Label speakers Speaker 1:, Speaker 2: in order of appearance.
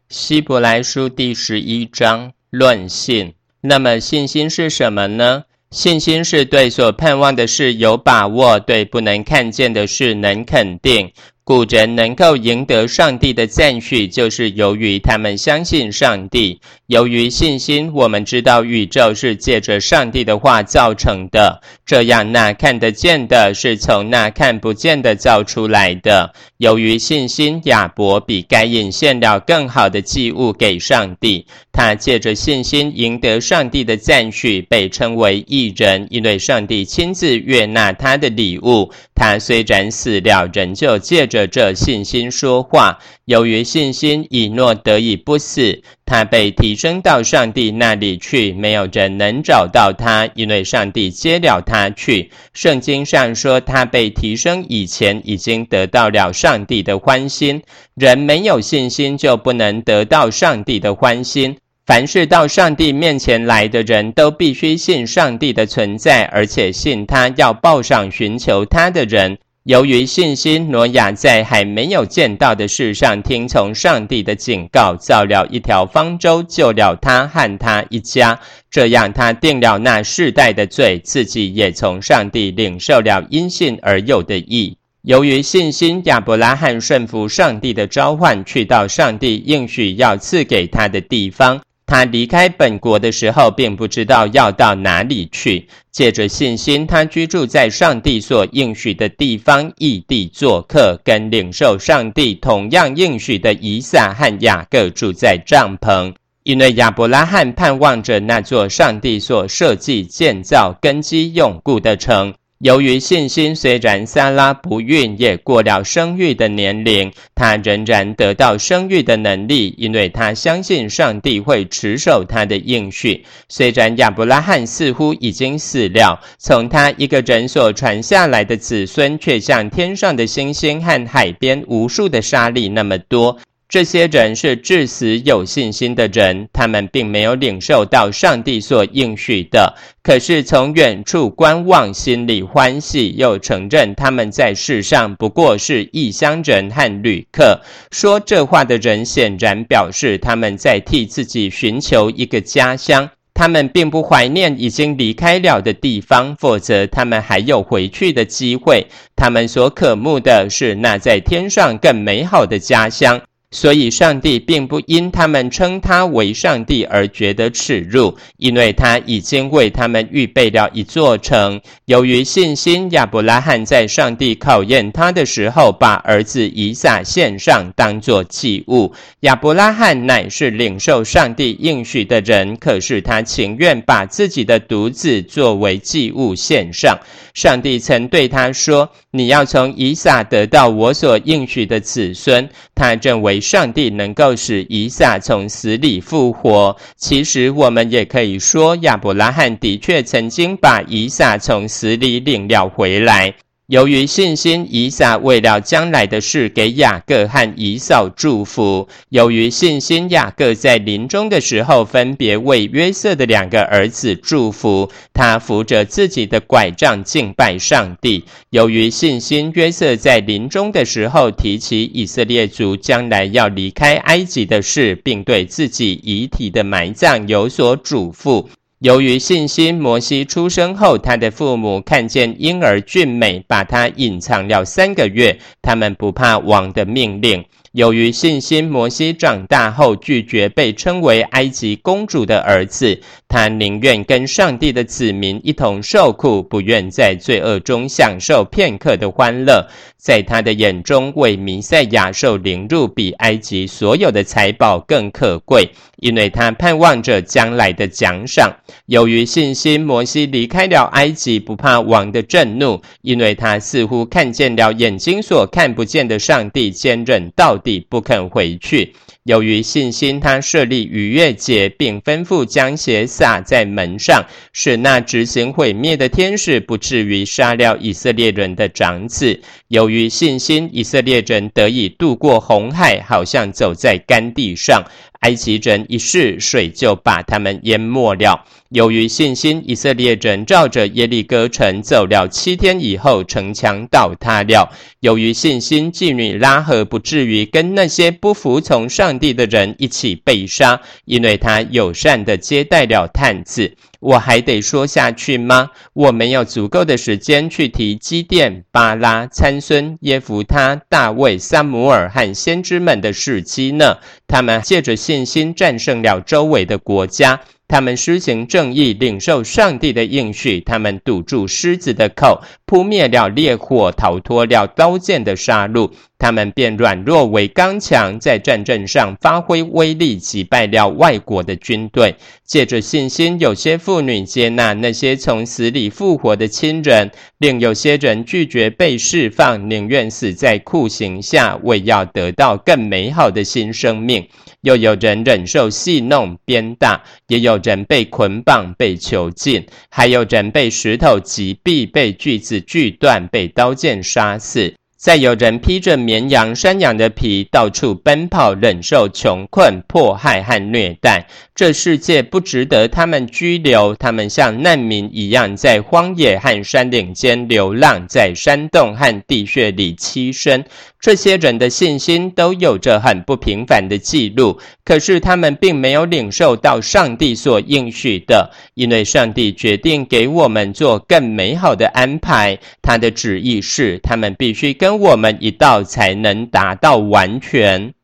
Speaker 1: 希伯来书第11章论信。那么信心是什么呢？信心是对所盼望的事有把握，对不能看见的事能肯定。故人能够赢得上帝的赞许，就是由于他们相信上帝。由于信心，我们知道宇宙是借着上帝的话造成的，这样那看得见的是从那看不见的造出来的。由于信心，亚伯比该隐献了更好的祭物给上帝，他借着信心赢得上帝的赞许，被称为义人，因为上帝亲自悦纳他的礼物。他虽然死了，仍旧借着这信心说话。由于信心，以诺得以不死，他被提升到上帝那里去，没有人能找到他，因为上帝接了他去。圣经上说，他被提升以前已经得到了上帝的欢心。人没有信心就不能得到上帝的欢心。凡是到上帝面前来的人都必须信上帝的存在，而且信他要报赏寻求他的人。由于信心，挪亚在还没有见到的事上听从上帝的警告，造了一条方舟，救了他和他一家。这样他定了那世代的罪，自己也从上帝领受了因信而有的义。由于信心，亚伯拉罕顺服上帝的召唤，去到上帝应许要赐给他的地方。他离开本国的时候，并不知道要到哪里去。借着信心，他居住在上帝所应许的地方，异地做客，跟领受上帝同样应许的以撒和雅各住在帐篷。因为亚伯拉罕盼望着那座上帝所设计、建造、根基永固的城。由于信心，虽然撒拉不孕，也过了生育的年龄，他仍然得到生育的能力，因为他相信上帝会持守他的应许。虽然亚伯拉罕似乎已经死了，从他一个人所传下来的子孙却像天上的星星和海边无数的沙粒那么多。这些人是至死有信心的人，他们并没有领受到上帝所应许的，可是从远处观望，心里欢喜，又承认他们在世上不过是异乡人和旅客。说这话的人显然表示他们在替自己寻求一个家乡，他们并不怀念已经离开了的地方，否则他们还有回去的机会。他们所渴慕的是那在天上更美好的家乡。所以上帝并不因他们称他为上帝而觉得耻辱，因为他已经为他们预备了一座城。由于信心，亚伯拉罕在上帝考验他的时候，把儿子以撒献上当作祭物。亚伯拉罕乃是领受上帝应许的人，可是他情愿把自己的独子作为祭物献上。上帝曾对他说，你要从以撒得到我所应许的子孙。他认为上帝能够使以撒从死里复活。其实我们也可以说，亚伯拉罕的确曾经把以撒从死里领了回来。由于信心，以撒为了将来的事给雅各和以扫祝福。由于信心，雅各在临终的时候分别为约瑟的2个儿子祝福，他扶着自己的拐杖敬拜上帝。由于信心，约瑟在临终的时候提起以色列族将来要离开埃及的事，并对自己遗体的埋葬有所嘱咐。由于信心，摩西出生后，他的父母看见婴儿俊美，把他隐藏了3个月，他们不怕王的命令。由于信心，摩西长大后拒绝被称为埃及公主的儿子，他宁愿跟上帝的子民一同受苦，不愿在罪恶中享受片刻的欢乐。在他的眼中，为弥赛亚受凌辱比埃及所有的财宝更可贵，因为他盼望着将来的奖赏。由于信心，摩西离开了埃及，不怕王的震怒，因为他似乎看见了眼睛所看不见的上帝，坚忍到底，不肯回去。由于信心，他设立逾越节，并吩咐将血洒在门上，使那执行毁灭的天使不至于杀了以色列人的长子。由于信心，以色列人得以渡过红海，好像走在干地上。 埃及人一试，水就把他们淹没了。由于信心，以色列人照着耶利哥城走了7天以后，城墙倒塌了。由于信心，妓女拉合不至于跟那些不服从上帝的人一起被杀，因为她友善地接待了探子。我还得说下去吗？我没有足够的时间去提基甸、巴拉、参孙、耶弗他、大卫、撒母耳和先知们的事迹呢。他们借着信心战胜了周围的国家，他们施行正义，领受上帝的应许，他们堵住狮子的口，扑灭了烈火，逃脱了刀剑的杀戮。他们便软弱为刚强，在战阵上发挥威力，击败了外国的军队。借着信心，有些妇女接纳那些从死里复活的亲人，另有些人拒绝被释放，宁愿死在酷刑下，为要得到更美好的新生命。又有人忍受戏弄、鞭打，也有人被捆绑、被囚禁，还有人被石头击毙、被锯子锯断、被刀剑杀死。再有人披着绵羊、山羊的皮，到处奔跑，忍受穷困、迫害和虐待。这世界不值得他们居留，他们像难民一样，在荒野和山岭间流浪，在山洞和地穴里栖身。这些人的信心都有着很不平凡的记录，可是他们并没有领受到上帝所应许的，因为上帝决定给我们做更美好的安排。他的旨意是，他们必须跟我们一道才能达到完全。